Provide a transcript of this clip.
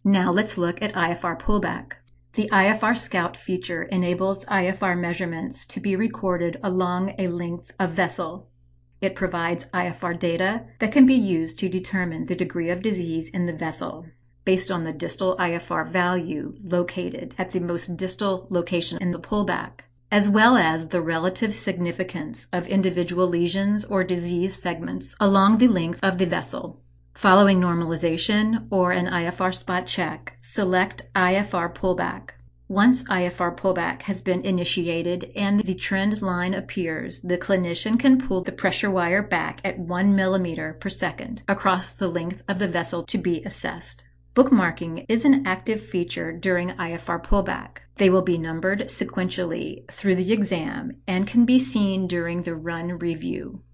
Now let's look at IFR pullback. The IFR Scout feature enables IFR measurements to be recorded along a length of vessel. It provides IFR data that can be used to determine the degree of disease in the vessel based on the distal IFR value located at the most distal location in the pullback, as well as the relative significance of individual lesions or disease segments along the length of the vessel. Following normalization or an IFR spot check, select IFR pullback. Once IFR pullback has been initiated and the trend line appears, the clinician can pull the pressure wire back at 1 millimeter per second across the length of the vessel to be assessed. Bookmarking is an active feature during IFR pullback. They will be numbered sequentially through the exam and can be seen during the run review.